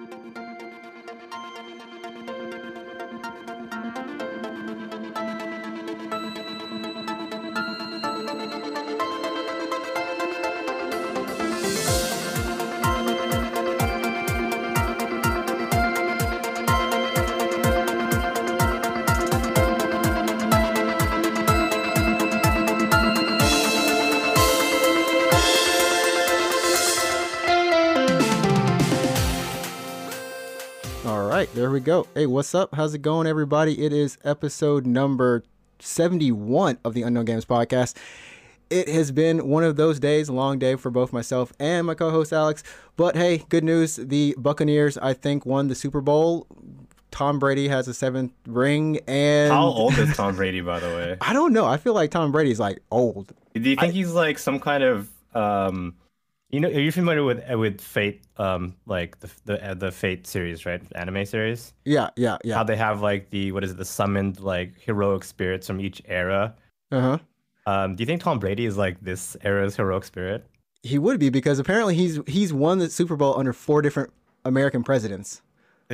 There we go. Hey, what's up? How's it going, everybody? It is episode number 71 of the Unknown Games podcast. It has been one of those days, a long day for both myself and my co-host Alex. But hey, good news. The Buccaneers, I think, won the Super Bowl. Tom Brady has a 7th ring. And how old is Tom Brady, by the way? I don't know. I feel like Tom Brady's like old. Do you think he's like some kind of are you familiar with Fate, like the Fate series, right? Anime series? Yeah. How they have like the summoned like heroic spirits from each era. Do you think Tom Brady is like this era's heroic spirit? He would be, because apparently he's won the Super Bowl under 4 different American presidents.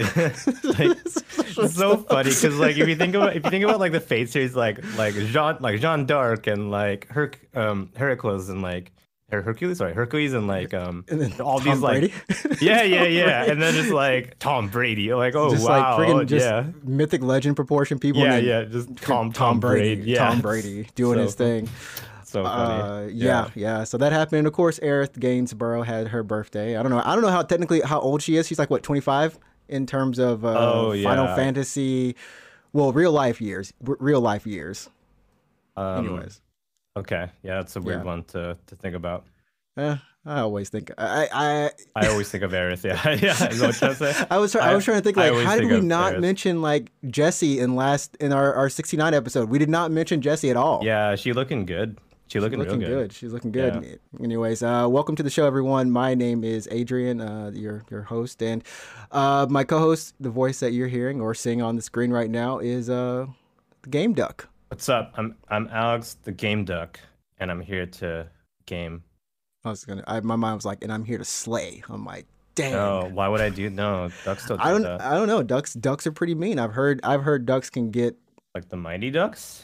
It's so funny because like if you think about like the Fate series, like Jeanne d'Arc and like Hercules and like Hercules and like and then all Tom these Brady? like yeah and then just like Tom Brady, you're like, oh just wow, like friggin' mythic legend proportion people. Just Tom Brady, Tom Brady doing his thing. So funny. Yeah. So that happened. And of course, Aerith Gainsborough had her birthday. I don't know how old she is. She's like what, 25 in terms of Final Fantasy, real life years. Anyways. Okay, yeah, that's a weird one to think about. I always think I always think of Aerith. Yeah. Is that what you're trying to say? I was trying to think, like, how did we not mention like Jessie in our 69 episode? We did not mention Jessie at all. Yeah, she's looking good. She's looking real good. She's looking good. Yeah. Anyways, welcome to the show, everyone. My name is Adrian, your host, and my co-host, the voice that you're hearing or seeing on the screen right now, is the Game Duck. What's up? I'm Alex, the Game Duck, and I'm here to game. My mind was like, and I'm here to slay. I'm like, damn. No, why would I do? No, ducks don't. I don't know. Ducks are pretty mean. I've heard ducks can get like the Mighty Ducks.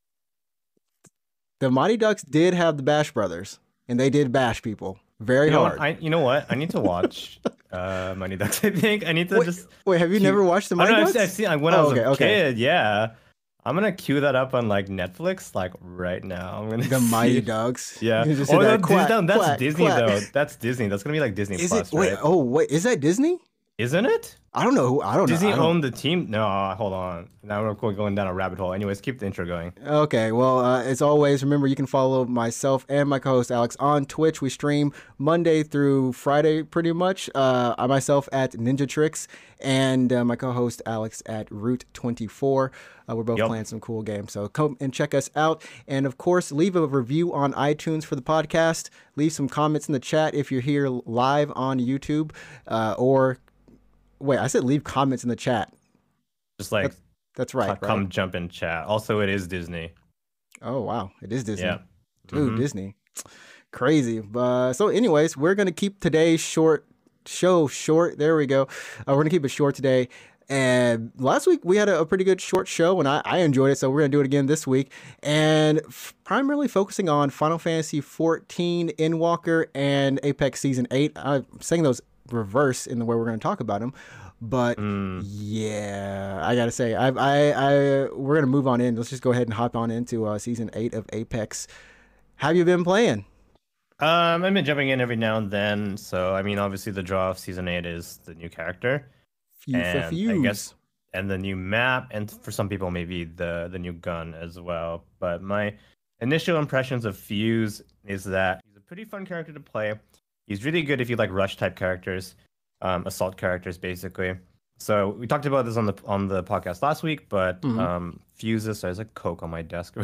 The Mighty Ducks did have the Bash Brothers, and they did bash people very hard. You know what? I need to watch Mighty Ducks. I think I need to wait. Have you never watched the Mighty Ducks? I've seen when I was a kid. Yeah. I'm gonna queue that up on like Netflix like right now. I'm gonna Mighty Ducks. Yeah. That's Disney though. That's Disney. That's gonna be like Disney Plus, right? Wait, is that Disney? Isn't it? I don't know. Disney owned the team. No, hold on. Now we're going down a rabbit hole. Anyways, keep the intro going. Okay. Well, as always, remember you can follow myself and my co-host Alex on Twitch. We stream Monday through Friday, pretty much. I myself at Ninja Tricks, and my co-host Alex at Root24. We're both playing some cool games, so come and check us out. And of course, leave a review on iTunes for the podcast. Leave some comments in the chat if you're here live on YouTube, or wait, I said leave comments in the chat. Just like that's right. Come jump in chat. Also, it is Disney. Oh wow, it is Disney. Yeah, dude, Disney, crazy. So, anyways, we're gonna keep today's show short. There we go. We're gonna keep it short today. And last week we had a pretty good short show, and I enjoyed it. So we're gonna do it again this week, and primarily focusing on Final Fantasy 14, Endwalker, and Apex Season 8. I'm saying those reverse in the way we're going to talk about them, but yeah, I gotta say, we're gonna move on in. Let's just go ahead and hop on into Season 8 of Apex. Have you been playing? I've been jumping in every now and then. So I mean, obviously the draw of Season 8 is the new character. I guess, and the new map, and for some people maybe the new gun as well. But my initial impressions of Fuse is that he's a pretty fun character to play. He's really good if you like rush type characters, assault characters basically. So we talked about this on the podcast last week, but Fuses, there's a Coke on my desk.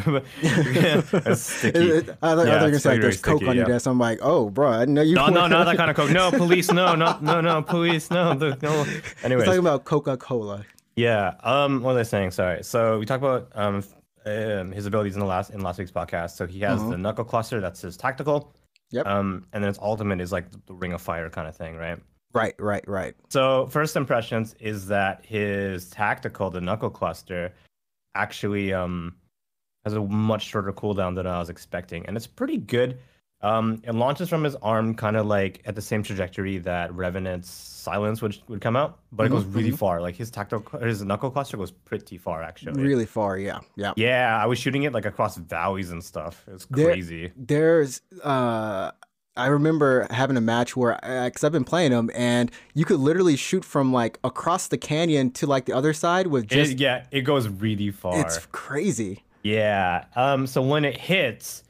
It's sticky. I thought you were gonna say like, there's Coke on your desk. I'm like, oh, bro, I didn't know you. No, not that kind of Coke. No, police. No, police. No. Anyways, talking about Coca-Cola. Yeah. What was I saying? Sorry. So we talked about his abilities in last week's podcast. So he has the knuckle cluster. That's his tactical. Yep. And then his ultimate is like the Ring of Fire kind of thing, right? Right. So first impressions is that his tactical, the knuckle cluster, actually has a much shorter cooldown than I was expecting, and it's pretty good. It launches from his arm, kind of like at the same trajectory that Revenant's Silence would come out, but it goes really far. Like his knuckle cluster goes pretty far, actually. Really far, yeah. Yeah, I was shooting it like across valleys and stuff. It was crazy. There's I remember having a match where, because I've been playing them, and you could literally shoot from like across the canyon to like the other side with just. It goes really far. It's crazy. Yeah. So when it hits,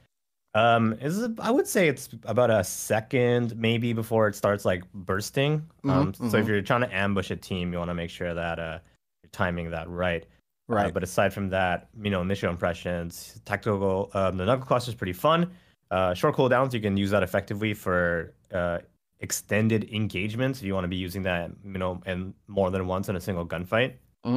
I would say it's about a second maybe before it starts like bursting. So if you're trying to ambush a team, you want to make sure that you're timing that right. Right. But aside from that, initial impressions, tactical, the knuckle cluster is pretty fun. Short cooldowns, you can use that effectively for extended engagements if you want to be using that, and more than once in a single gunfight.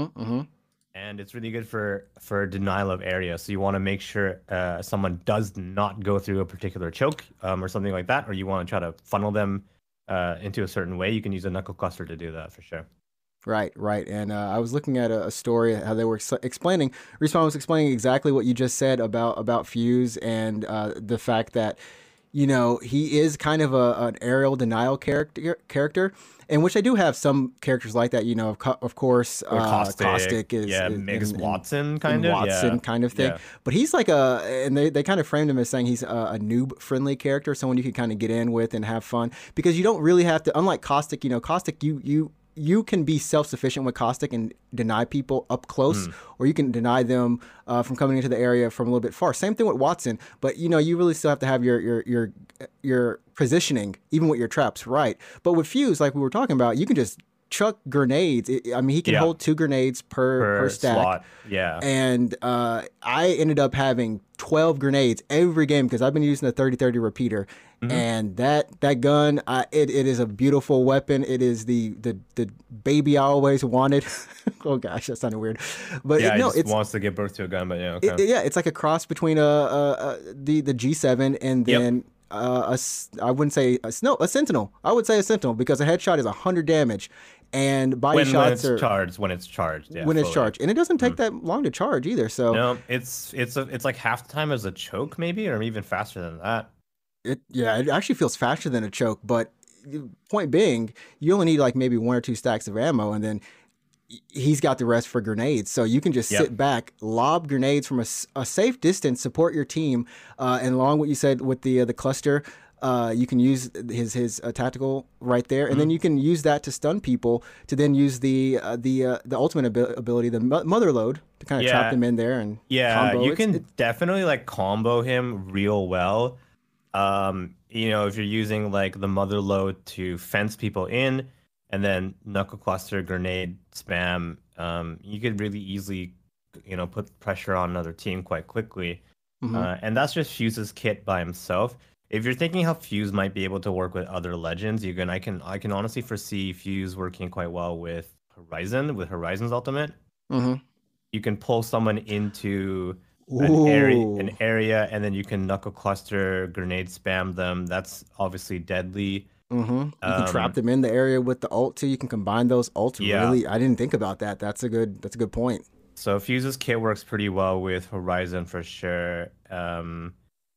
And it's really good for denial of area. So you want to make sure someone does not go through a particular choke or something like that, or you want to try to funnel them into a certain way. You can use a knuckle cluster to do that for sure. Right. And I was looking at a story how they were explaining. Respawn was explaining exactly what you just said about Fuse and the fact that he is kind of an aerial denial character, in which I do have some characters like that. Of course, Caustic is Mix Watson kind of thing. Yeah. But he's like and they kind of framed him as saying he's a noob friendly character, someone you can kind of get in with and have fun, because you don't really have to. Unlike Caustic, Caustic you can be self-sufficient with Caustic and deny people up close, or you can deny them from coming into the area from a little bit far. Same thing with Watson, but you really still have to have your positioning, even with your traps, right? But with Fuse, like we were talking about, you can just chuck grenades. He can hold 2 grenades per stack. Slot. Yeah. And I ended up having 12 grenades every game because I've been using the 30-30 repeater. And that gun, it is a beautiful weapon. It is the baby I always wanted. Oh gosh, that sounded weird, but it wants to give birth to a gun. But yeah, okay. It's like a cross between the G7 and then I wouldn't say a Sentinel. I would say a Sentinel because a headshot is 100 damage, and body shots are charged when it's charged. Yeah, when it's charged, and it doesn't take that long to charge either. So no, it's like half the time as a choke maybe, or even faster than that. It actually feels faster than a choke, but point being, you only need like maybe 1 or 2 stacks of ammo, and then he's got the rest for grenades. So you can just sit back, lob grenades from a safe distance, support your team, and along what you said with the cluster, you can use his tactical right there, and then you can use that to stun people, to then use the ultimate ability, the mother load, to kind of trap them in there and combo. You can definitely like combo him real well. If you're using like the mother load to fence people in, and then knuckle cluster grenade spam, you could really easily, put pressure on another team quite quickly. And that's just Fuse's kit by himself. If you're thinking how Fuse might be able to work with other legends, I can honestly foresee Fuse working quite well with Horizon's ultimate. You can pull someone into an area, and then you can knuckle cluster grenade spam them. That's obviously deadly. You can trap them in the area with the ult too. You can combine those ults. Really, I didn't think about that. That's a good point. So Fuse's kit works pretty well with Horizon for sure. And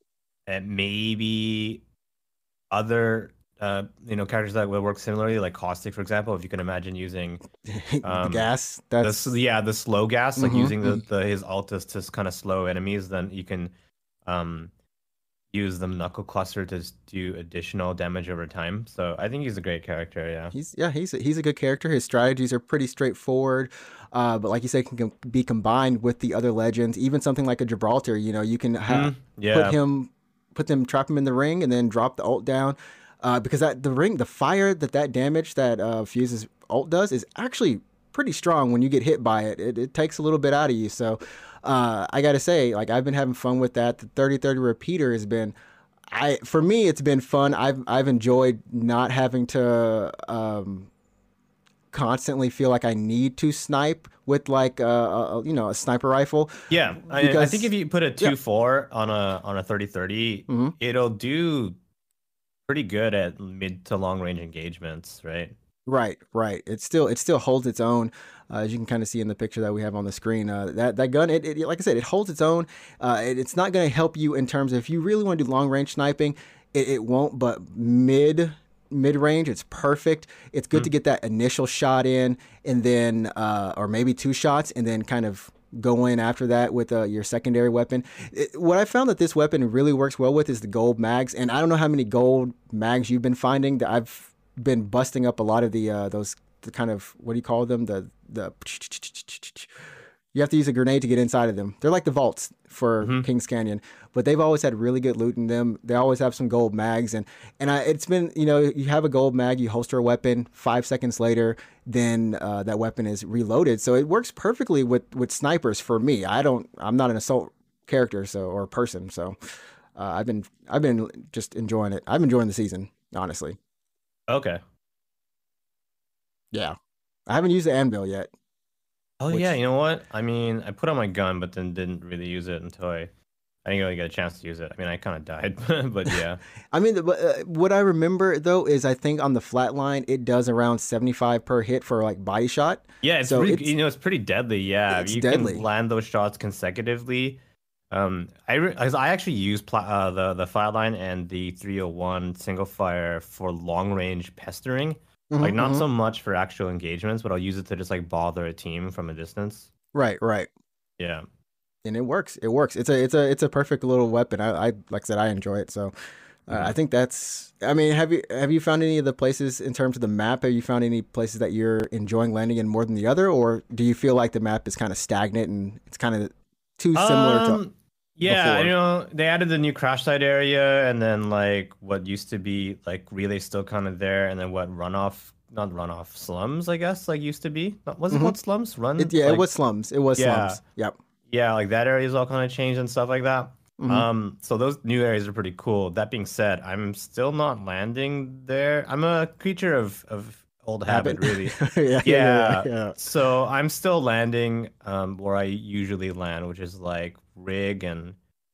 maybe other characters that will work similarly, like Caustic, for example. If you can imagine using the gas, the slow gas, like using his ult to kind of slow enemies, then you can use the knuckle cluster to do additional damage over time. So I think he's a great character. Yeah, he's a good character. His strategies are pretty straightforward, but like you said, can be combined with the other legends. Even something like a Gibraltar, you can trap him in the ring and then drop the ult down. Because the fire that damage that Fuse's ult does is actually pretty strong when you get hit by it. It takes a little bit out of you. So I gotta say, like, I've been having fun with that. The 30-30 repeater has been, for me, it's been fun. I've enjoyed not having to constantly feel like I need to snipe with like a sniper rifle. Yeah, I think if you put a 2-4 on a 30-30, it'll do pretty good at mid to long range engagements, right? Right, right. It still holds its own, as you can kind of see in the picture that we have on the screen. That gun, like I said, it holds its own. It's not going to help you in terms of if you really want to do long range sniping, it won't. But mid range, it's perfect. It's good to get that initial shot in, and then or maybe two shots, and then kind of go in after that with your secondary weapon. What I found that this weapon really works well with is the gold mags, and I don't know how many gold mags you've been finding. That I've been busting up a lot of the kind of, what do you call them, the you have to use a grenade to get inside of them. They're like the vaults for Kings Canyon, but they've always had really good loot in them. They always have some gold mags, and it's been, you have a gold mag, you holster a weapon, 5 seconds later, then that weapon is reloaded. So it works perfectly with snipers for me. I'm not an assault character, or person, so I've been just enjoying it. I'm enjoying the season, honestly. Okay. Yeah. I haven't used the anvil yet. Oh yeah, you know what? I mean, I put on my gun, but then didn't really use it until I didn't really get a chance to use it. I mean, I kind of died, but yeah. I mean, what I remember though is I think on the flatline it does around 75 per hit for like body shot. Yeah, it's pretty deadly. Yeah, it's you deadly. Can land those shots consecutively. I actually use the flatline and the 301 single fire for long range pestering. Like not so much for actual engagements, but I'll use it to just like bother a team from a distance. Right. Yeah. And it works. It's a perfect little weapon. I like I said, I enjoy it. So I think that's. I mean, have you found any of the places in terms of the map? Have you found any places that you're enjoying landing in more than the other, or do you feel like the map is kind of stagnant and it's kind of too similar to? Yeah, before? they added the new crash site area, and then like what used to be like relay still kind of there, and then what not runoff slums, I guess, like used to be. Was it called slums? It was slums. It was slums. Yep. Yeah, like that area is all kind of changed and stuff like that. So those new areas are pretty cool. That being said, I'm still not landing there. I'm a creature of old habit, really. Yeah. So I'm still landing where I usually land, which is like Rig and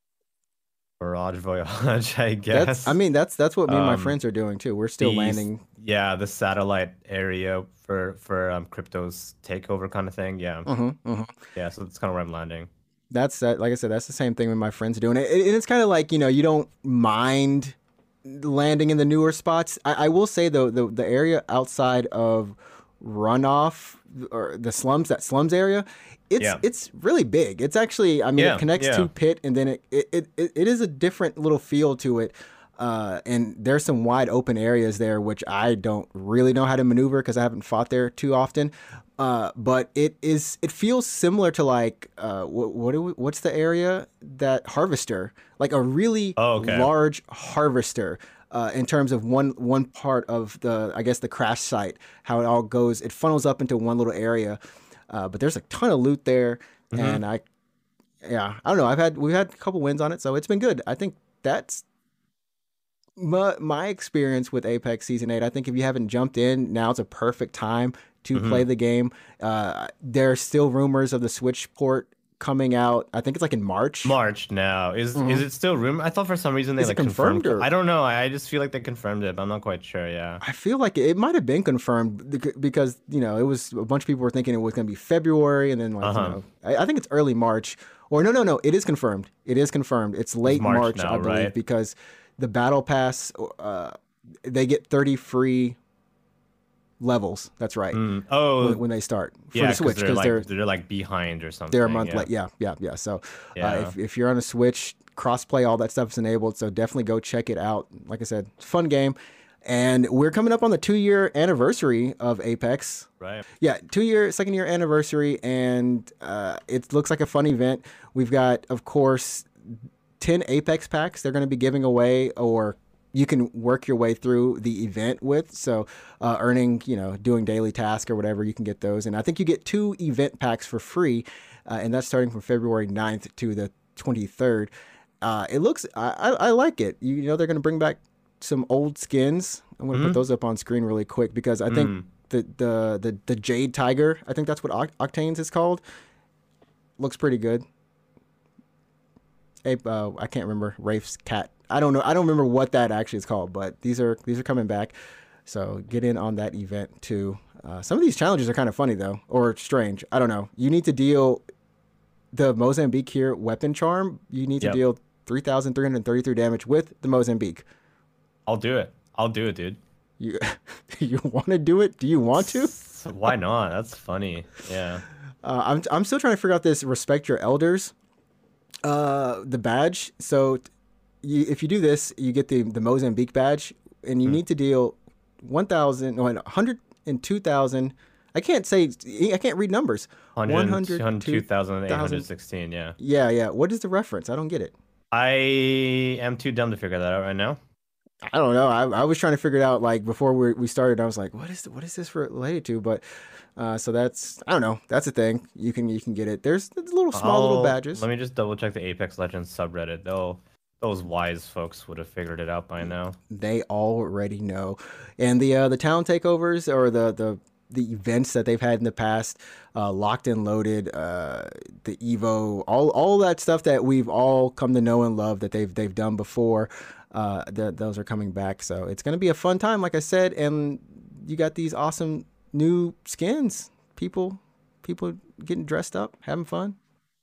Mirage Voyage, I guess. That's what me and my friends are doing too. We're still landing. Yeah, the satellite area for Crypto's takeover kind of thing. Yeah. Yeah, so that's kind of where I'm landing. That's that. Like I said, that's the same thing with my friends doing it. And it's kind of like, you don't mind landing in the newer spots. I will say though, the area outside of Runoff or the slums, that slums area, it's really big. It's actually, it connects to Pit, and then it is a different little feel to it. And there's some wide open areas there, which I don't really know how to maneuver because I haven't fought there too often. But it feels similar to like what's the area that Harvester, like a really large Harvester. In terms of one part of the crash site, how it all goes, it funnels up into one little area, but there's a ton of loot there, and I don't know. We've had a couple wins on it, so it's been good. I think that's my experience with Apex Season 8. I think if you haven't jumped in, now's a perfect time to play the game. There's still rumors of the Switch port coming out. I think it's like in March. March now. Is it still rumor? I thought for some reason they confirmed it. I don't know. I just feel like they confirmed it, but I'm not quite sure. Yeah. I feel like it might have been confirmed because it was a bunch of people were thinking it was going to be February, and then I think it's early March. Or no, it is confirmed. It is confirmed. It's late March now, I believe, right? Because the battle pass, they get 30 free levels. That's right. When they start for the Switch, because they're like behind or something. They're a month late. Yeah. So if you're on a Switch, crossplay, all that stuff is enabled. So definitely go check it out. Like I said, it's a fun game. And we're coming up on the 2-year anniversary of Apex. Right. Yeah, second year anniversary, and it looks like a fun event. We've got, of course, 10 Apex packs they're going to be giving away, or you can work your way through the event with. So earning, doing daily tasks or whatever, you can get those. And I think you get 2 event packs for free, and that's starting from February 9th to the 23rd. It looks, I like it. They're going to bring back some old skins. I'm going to put those up on screen really quick because I think the Jade Tiger, I think that's what Octane's is called, looks pretty good. I can't remember Rafe's cat. I don't know. I don't remember what that actually is called, but these are coming back. So get in on that event too. Some of these challenges are kind of funny though, or strange. I don't know. You need to deal the Mozambique here weapon charm. You need to deal 3,333 damage with the Mozambique. I'll do it. I'll do it, dude. You you want to do it? Do you want to? Why not? That's funny. Yeah. I'm still trying to figure out this respect your elders. The badge. So if you do this, you get the Mozambique badge, and you need to deal 102,000. I can't read numbers. 102,816. Yeah. Yeah. What is the reference? I don't get it. I am too dumb to figure that out right now. I don't know. I was trying to figure it out like before we started. I was like, what is this related to? But so that's, I don't know. That's a thing. You can get it. There's little badges. Let me just double check the Apex Legends subreddit. Those wise folks would have figured it out by now. They already know. And the town takeovers or the events that they've had in the past, Locked and Loaded, the Evo, all that stuff that we've all come to know and love that they've done before. Those are coming back, so it's gonna be a fun time, like I said. And you got these awesome new skins, people getting dressed up, having fun.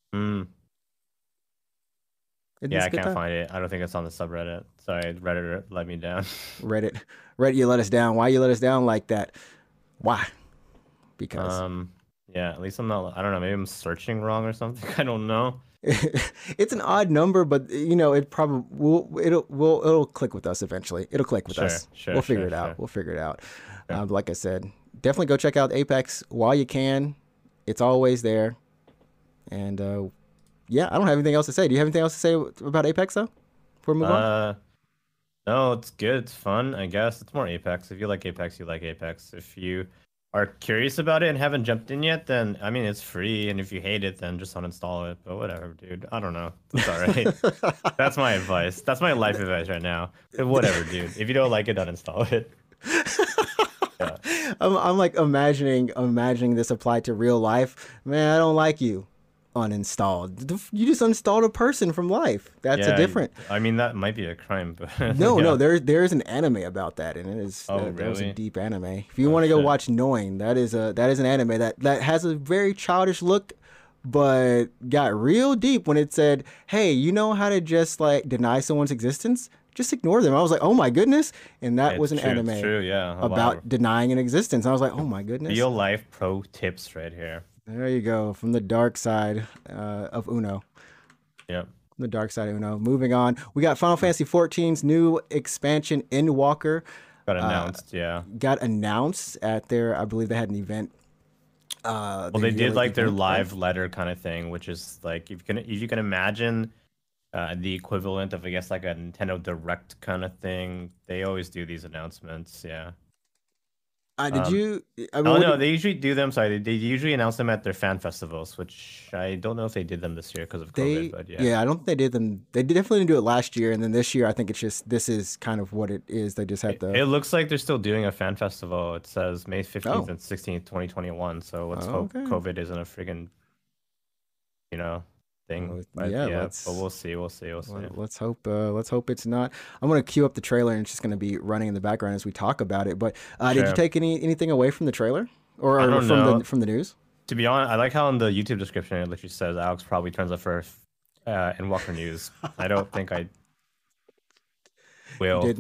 Yeah, I can't find it. I don't think it's on the subreddit. Sorry, Reddit let me down. Reddit, you let us down. Why you let us down like that? Why? Because yeah, at least I'm not. I don't know. Maybe I'm searching wrong or something. I don't know. It's an odd number, but it probably it'll click with us eventually. It'll click with us. We'll figure it out. We'll figure it out. Like I said, definitely go check out Apex while you can. It's always there. And yeah, I don't have anything else to say. Do you have anything else to say about Apex though? Before we move on. No, it's good. It's fun. I guess it's more Apex. If you like Apex, you like Apex. If you are curious about it and haven't jumped in yet, then I mean it's free, and if you hate it, then just uninstall it. But whatever, dude. I don't know. It's all right. That's my advice. That's my life advice right now. But whatever, dude. If you don't like it, uninstall it. Yeah. I'm like imagining this applied to real life. Man, I don't like you. Uninstalled. You just uninstalled a person from life. That's a different. I mean, that might be a crime, but no, there's an anime about that, and it is really? That was a deep anime. If you want to go watch Knowing, that is an anime that has a very childish look, but got real deep when it said, "Hey, you know how to just like deny someone's existence? Just ignore them." I was like, "Oh my goodness!" And that was an anime about denying an existence. I was like, "Oh my goodness!" Real life pro tips right here. There you go, from the dark side of Uno. Yep. The dark side of Uno. Moving on, we got Final Fantasy XIV's new expansion, Endwalker. Got announced, Got announced at their, I believe they had an event. Well, they did like their live letter kind of thing, which is like if you can imagine the equivalent of, I guess, like a Nintendo Direct kind of thing. They always do these announcements, yeah. No, they usually do them. Sorry, they usually announce them at their fan festivals, which I don't know if they did them this year because of COVID. But yeah, I don't think they did them. They definitely didn't do it last year, and then this year I think it's just this is kind of what it is. They just had the. It looks like they're still doing a fan festival. It says May 15th and 16th, 2021. So let's hope COVID isn't a friggin', thing. But but we'll see. Let's hope it's not. I'm gonna queue up the trailer, and it's just gonna be running in the background as we talk about it. But did you take anything away from the trailer or from the news? To be honest, I like how in the YouTube description it literally says Alex probably turns up for Endwalker news. I don't think I will.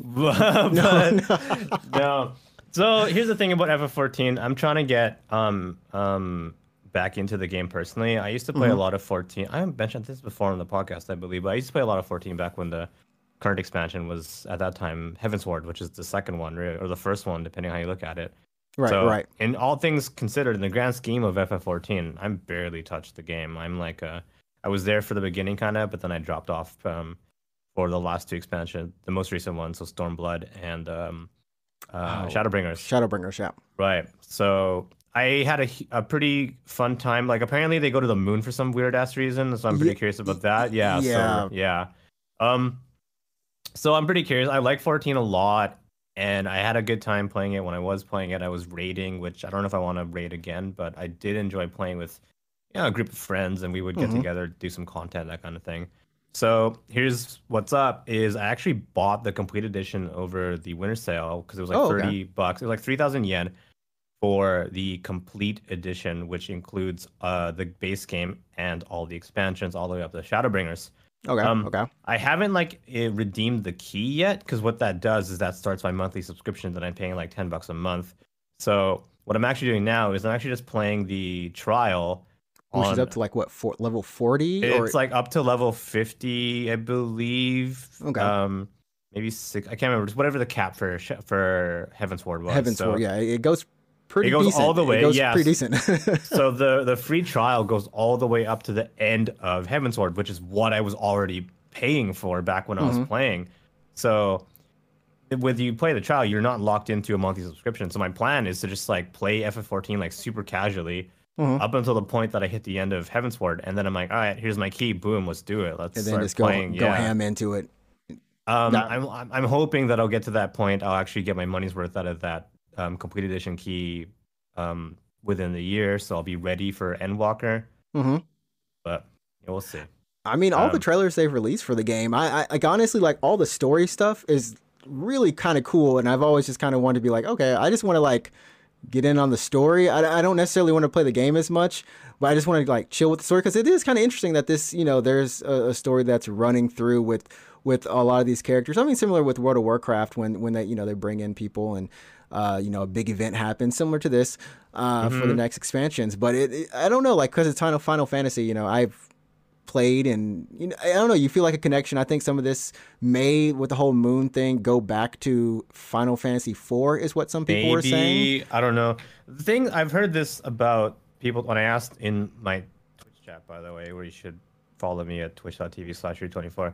No. So here's the thing about FF14. I'm trying to get back into the game personally. I used to play a lot of 14. I haven't mentioned this before on the podcast, I believe, but I used to play a lot of 14 back when the current expansion was at that time Heavensward, which is the second one, really, or the first one, depending on how you look at it. Right. In all things considered, in the grand scheme of FF14, I'm barely touched the game. I'm like I was there for the beginning kind of, but then I dropped off for the last two expansions, the most recent one, so Stormblood and Shadowbringers, yeah. Right. So I had a pretty fun time. Like, apparently they go to the moon for some weird ass reason, so I'm pretty curious about that. So I'm pretty curious. I like 14 a lot, and I had a good time playing it. When I was playing it, I was raiding, which I don't know if I want to raid again, but I did enjoy playing with a group of friends, and we would get together, do some content, that kind of thing. So here's what's up is I actually bought the complete edition over the winter sale because it was like Oh, okay. $30. It was like 3,000 yen for the complete edition, which includes the base game and all the expansions all the way up to the Shadowbringers. Okay. Okay. I haven't like redeemed the key yet because what that does is that starts my monthly subscription that I'm paying like $10 a month. So what I'm actually doing now is I'm actually just playing the trial Which is on. up to like what, level 40 or It's like up to level 50, I believe. okay. Maybe six. I can't remember. Just whatever the cap for Heavensward was. Heaven's War. So Yeah, it goes it pretty goes all decent. the It way. goes Yes. pretty decent. So the free trial goes all the way up to the end of Heavensward, which is what I was already paying for back when I was Hmm. playing. So with you play the trial, you're not locked into a monthly subscription. So my plan is to just like play FF14 like super casually Hmm. up until the point that I hit the end of Heavensward, and then I'm like, all right, here's my key, boom, let's do it, let's And then start just go playing. go Yeah. ham into it. That, I'm hoping that I'll get to that point. I'll actually get my money's worth out of that complete edition key within the year, so I'll be ready for Endwalker. hmm But yeah, we'll see. I mean, all the Um, trailers they've released for the game, I like honestly like all the story stuff is really kind of cool, and I've always just kind of wanted to be like, okay, I just want to like get in on the story. I don't necessarily want to play the game as much, but I just want to like chill with the story because it is kind of interesting that this, there's a story that's running through with a lot of these characters. I mean, similar with World of Warcraft when they they bring in people and a big event happens similar to this for the mhm. next expansions. But I don't know, like because it's Final Fantasy, I've played and I don't know, you feel like a connection. I think some of this may with the whole moon thing go back to Final Fantasy 4 is what some people were saying. Maybe, I don't know. The thing I've heard this about people when I asked in my Twitch chat, by the way, where you should follow me at twitch.tv/root24,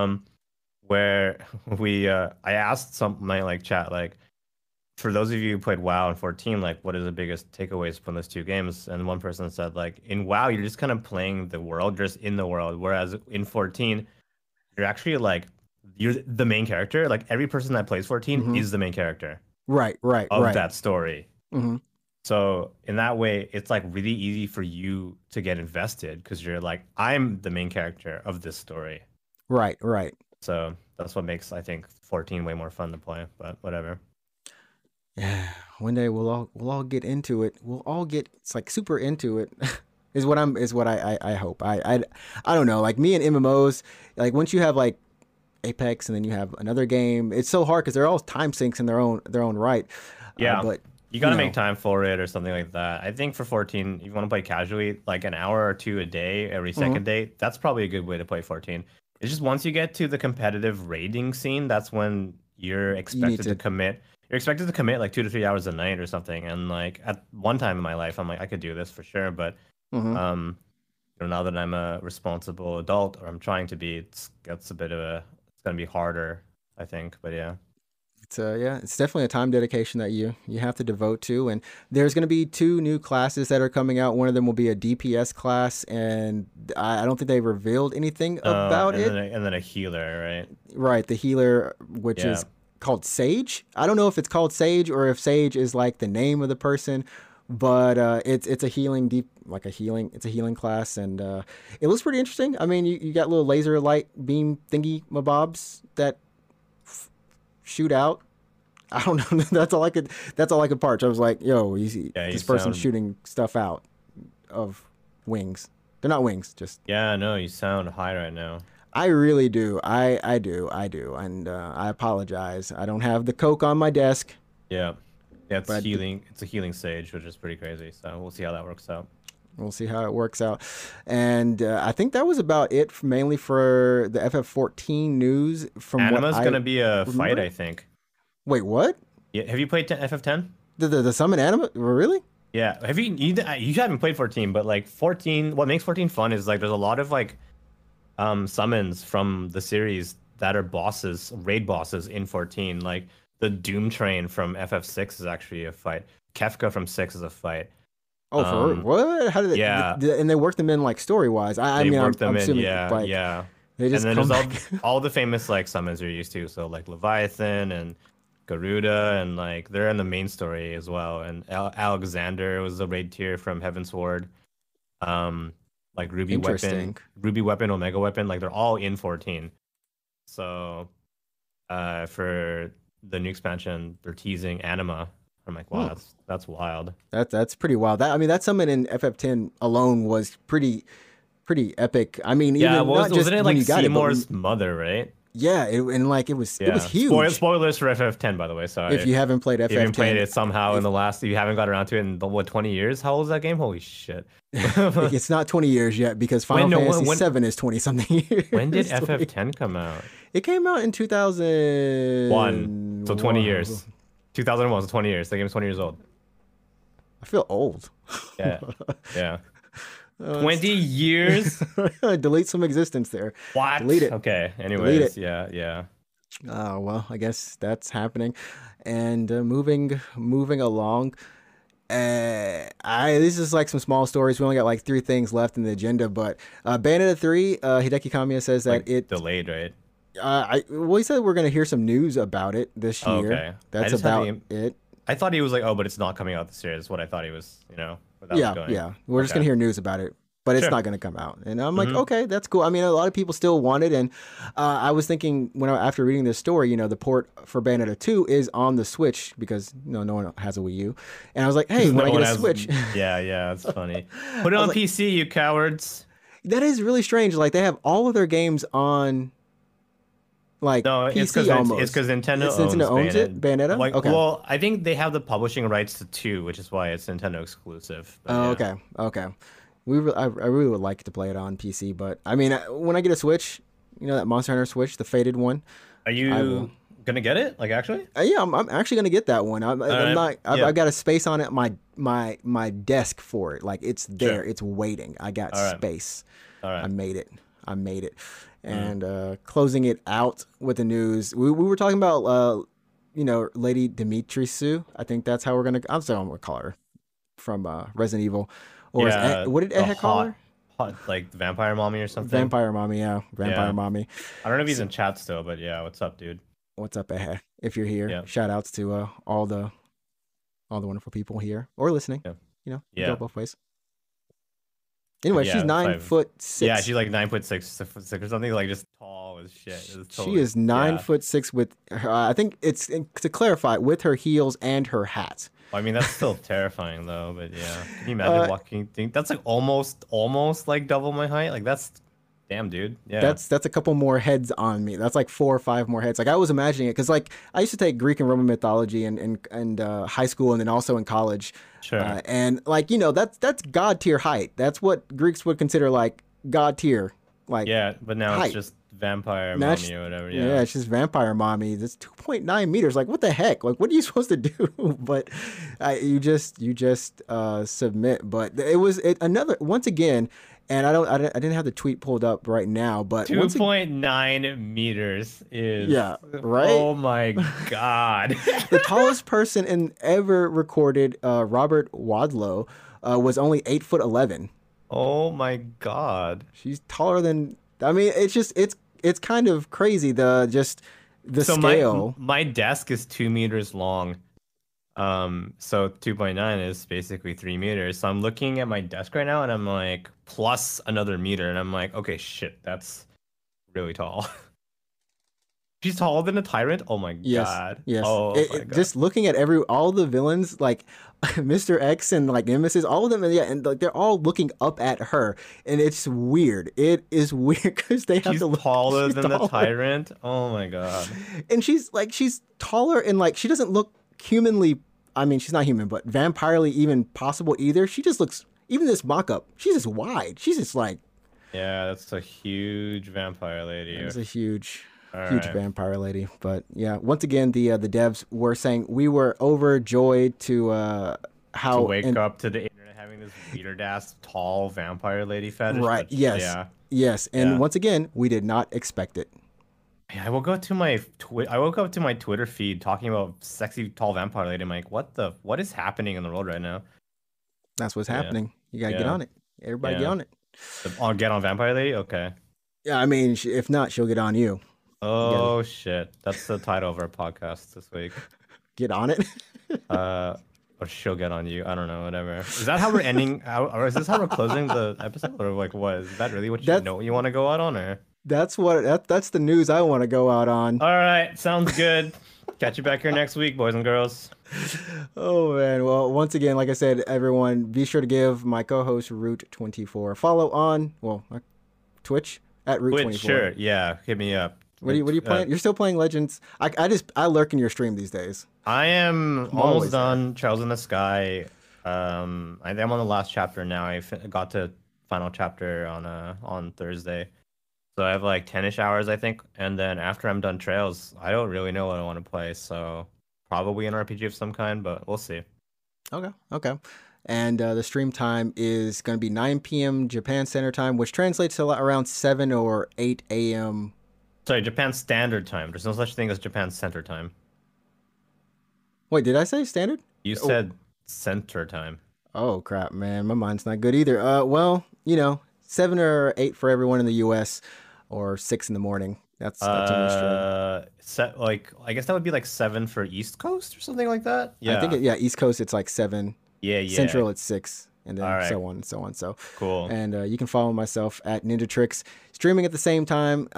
where I asked some my like chat like, for those of you who played WoW in 14, like what is the biggest takeaways from those two games? And one person said like in WoW you're just kind of playing the world, just in the world, whereas in 14 you're actually like you're the main character. Like every person that plays 14 Hmm. is the main character Right, right, of right. that story. Hmm. So in that way, it's like really easy for you to get invested because you're like, I'm the main character of this story. Right, right. So that's what makes I think 14 way more fun to play. But whatever. Yeah, one day we'll all get into it. We'll all get it's like super into it. Is what I hope. I don't know. Like me and MMOs, like once you have like Apex and then you have another game, it's so hard because they're all time sinks in their own right. Yeah, But you you got to make know, time for it or something like that. I think for 14, if you want to play casually, like an hour or two a day, every mhm, second day, that's probably a good way to play 14. It's just once you get to the competitive raiding scene, that's when you're you need expected to to. commit. You're expected to commit like 2 to 3 hours a night or something. And like at one time in my life, I'm like, I could do this for sure. But Mhm. um, now that I'm a responsible adult, or I'm trying to be, it's a bit of it's gonna be harder, I think. But yeah. It's yeah, it's definitely a time dedication that you have to devote to. And there's going to be two new classes that are coming out. One of them will be a DPS class, and I don't think they revealed anything about And then it. a healer, right? Right, the healer, which Yeah. is called Sage. I don't know if it's called Sage or if Sage is like the name of the person, but it's a healing deep like a healing. It's a healing class, and it looks pretty interesting. I mean, you got little laser light beam thingy mabobs that shoot out. I don't know. That's all I could. That's all I could parch. I was like, "Yo, you see Yeah, you this person sound. shooting stuff out of wings. They're not wings. Just Yeah, no, you sound high right now. I really do. I do, and I apologize. I don't have the coke on my desk, Yeah, yeah, it's but healing. It's a healing sage, which is pretty crazy. So we'll see how that works out. we'll see how it works out. And I think that was about it, mainly for the FF14 news. From what Anima's I gonna be a fight, remember. I think. Wait, what? Yeah, have you played FF10? The summon anima? Really? Yeah, have you haven't played 14, but like 14, what makes 14 fun is like there's a lot of like summons from the series that are bosses, raid bosses in 14. Like the Doom Train from FF6 is actually a fight. Kefka from 6 is a fight. Oh, for Um, what? How did yeah, and they work them in like story wise? I they mean, work them I'm in. assuming Yeah, like yeah. they And just then come there's all back. all the famous like summons you're used to. So like Leviathan and Garuda, and like they're in the main story as well. And Alexander was the raid tier from Heaven's Ward. Um, like Ruby Weapon, Omega Weapon, like they're all in 14. So for the new expansion, they're teasing Anima. I'm like, wow, that's wild. That's pretty wild. I mean, that summon in FF10 alone was pretty epic. I mean, yeah, even not just wasn't it like when you got Seymour's mother, right? Yeah, it was huge. Spoilers for FF10, by the way. Sorry, if you haven't played FF10, if you haven't played it somehow in the last, you haven't got around to it in 20 years. How old is that game? Holy shit! It's not 20 years yet because Final Fantasy 7 is 20 something years. When did FF10 come out? It came out in 2001. So 20 years. 2001, so 20 years. The game's 20 years old. I feel old. Yeah. Yeah. 20 years? Delete some existence there. What? Delete it. Okay. Anyways, yeah. Oh, well, I guess that's happening. And moving along. This is like some small stories. We only got like 3 things left in the agenda, but Bayonetta 3, Hideki Kamiya says that like it delayed, right? He said we're gonna hear some news about it this year. Okay. That's about it. I thought he was like, but it's not coming out this year. Is what I thought he was, Yeah. We're just gonna hear news about it, but it's not gonna come out. And I'm like, okay, that's cool. I mean, a lot of people still want it, and I was thinking after reading this story, the port for Bayonetta 2 is on the Switch because no one has a Wii U, and I was like, hey, when I get a Switch, yeah, that's funny. Put it on PC, you cowards. That is really strange. Like they have all of their games on. Like no, PC almost. It's because Nintendo owns it. Bayonetta. Like, okay. Well, I think they have the publishing rights to 2, which is why it's Nintendo exclusive. But, okay. I really would like to play it on PC, but I mean, when I get a Switch, that Monster Hunter Switch, the faded one. Are you gonna get it? Like actually? Yeah, I'm actually gonna get that one. I'm not. I've got a space on it. My desk for it. Like it's there. Sure. It's waiting. I got space. All right. I made it. And closing it out with the news, we were talking about Lady Dimitrescu. I think that's how we're gonna. I'm sorry, I'm gonna call her from Resident Evil. Or what did Ed call her? Hot, like Vampire Mommy or something. Vampire Mommy, yeah. Mommy. I don't know if he's in chat still, but yeah, what's up, dude? What's up, Ehe? If you're here, shout outs to all the wonderful people here or listening. Go both ways. Anyway, she's 9'6". Yeah, she's like 9'6" or something, like just tall as shit. She is 9'6" with her, I think it's to clarify, with her heels and her hat. Well, I mean, that's still terrifying though, but yeah. Can you imagine walking? That's like almost like double my height. Like that's damn, dude. Yeah. That's a couple more heads on me. That's like 4 or 5 more heads. Like I was imagining it because like I used to take Greek and Roman mythology in high school and then also in college. Sure. And like that's god tier height. That's what Greeks would consider like god tier. Like but now height. It's just vampire mommy or whatever. Yeah, it's just vampire mommy. That's 2.9 meters. Like what the heck? Like what are you supposed to do? But you just submit. But it was another once again. And I didn't have the tweet pulled up right now, but 2.9 meters is right. Oh my god! The tallest person ever recorded, Robert Wadlow, was only 8'11". Oh my god! She's taller than. I mean, it's kind of crazy. The scale. My desk is 2 meters long. So 2.9 is basically 3 meters. So I'm looking at my desk right now and I'm like, plus another meter. And I'm like, okay, shit, that's really tall. She's taller than a tyrant? Oh my god. Yes. Oh my god. Just looking at all the villains, like Mr. X and like Nemesis, all of them, and like they're all looking up at her. And it's weird. It is weird because they have to look taller than the tyrant. Oh my god. And she's taller and like she doesn't look humanly. I mean, she's not human, but vampirely even possible either. She just looks, even this mock-up, she's just wide. She's just like... Yeah, that's a huge vampire lady. That's a huge vampire lady. But yeah, once again, the devs were saying we were overjoyed to wake up to the internet having this weird-ass tall vampire lady fetish. Right, yes. And once again, we did not expect it. I woke up to my Twitter feed talking about sexy tall vampire lady. I'm like, what is happening in the world right now? That's what's happening. You gotta get on it. Everybody get on it. Get on vampire lady. Okay. Yeah, I mean, if not, she'll get on you. Oh shit! That's the title of our podcast this week. Get on it. or she'll get on you. I don't know, whatever. Is that how we're ending? Or is this how we're closing the episode? Or like, what is that really what you know you want to go out on? Or that's the news I want to go out on. All right, sounds good. Catch you back here next week, boys and girls. Oh man, well, once again, like I said, everyone, be sure to give my co-host Root24 a follow on Twitch at Root24. Sure, yeah, hit me up. What are you playing? You're still playing Legends? I lurk in your stream these days. I am almost done. Trials in the Sky. I'm on the last chapter now. I got to final chapter on Thursday, so I have like 10ish hours, I think. And then after I'm done Trails, I don't really know what I want to play. So probably an RPG of some kind, but we'll see. Okay. And the stream time is going to be 9 p.m. Japan Standard Time, which translates to around 7 or 8 a.m. Sorry, Japan Standard Time. There's no such thing as Japan Center Time. Wait, did I say standard? You said center time. Oh, crap, man. My mind's not good either. Well, 7 or 8 for everyone in the U.S. or 6 in the morning. That's only I guess that would be like 7 for East Coast or something like that. Yeah, I think East Coast it's like 7. Yeah. Central it's 6, and then so on and so on. So cool. And you can follow myself at Ninja Tricks, streaming at the same time.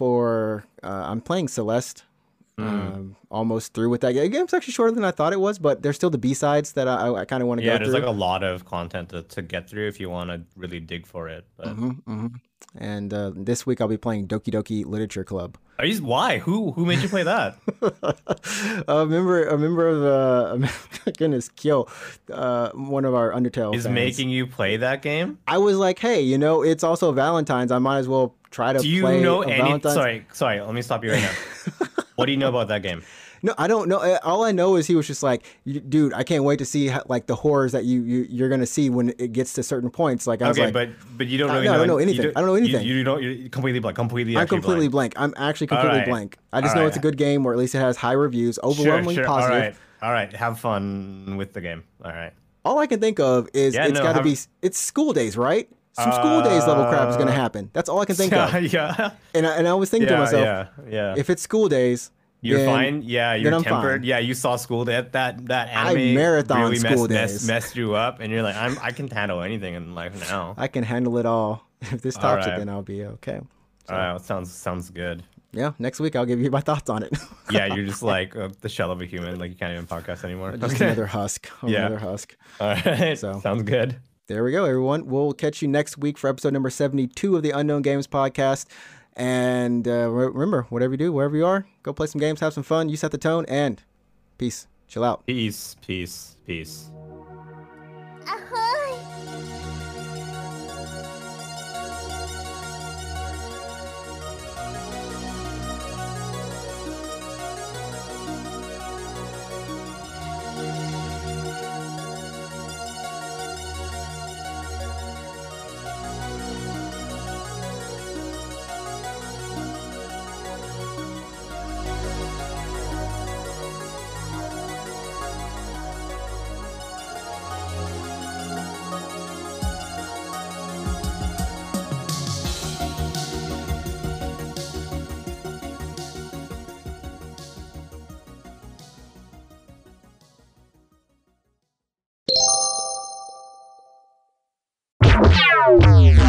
I'm playing Celeste. Almost through with that game. The game's actually shorter than I thought it was, but there's still the B-sides that I kind of want to go through. Yeah, there's like a lot of content to get through if you want to really dig for it. But... And this week I'll be playing Doki Doki Literature Club. Why? Who made you play that? A member of goodness, Kyo, one of our Undertale is fans. Making you play that game? I was like, hey, it's also Valentine's. I might as well try to play. Do you know any? Valentine's... Sorry. Let me stop you right now. What do you know about that game? No, I don't know. All I know is he was just like, dude, I can't wait to see the horrors that you're gonna see when it gets to certain points. Like I was like, but you don't really know. I don't know anything. I don't know anything. You're completely blank. I'm completely blank. I'm actually completely blank. I just know it's a good game, or at least it has high reviews, overwhelmingly positive. All right. Have fun with the game. All right. All I can think of is it's school days, right? Some school days level crap is gonna happen. That's all I can think of. Yeah. And I was thinking to myself, if it's school days. You're fine. Yeah, you're tempered. Fine. Yeah, you saw School Day. That anime I marathon really School Days. messed you up, and you're like, I can handle anything in life now. I can handle it all. If this tops it, then I'll be okay. So, all right, well, sounds good. Yeah, next week I'll give you my thoughts on it. Yeah, you're just like the shell of a human. Like you can't even podcast anymore. Just another husk. Another husk. All right. So sounds good. There we go, everyone. We'll catch you next week for episode number 72 of the Unknown Games podcast. And remember, whatever you do, wherever you are, go play some games, have some fun. You set the tone, and peace. Chill out. Peace. Ahoy! Yeah.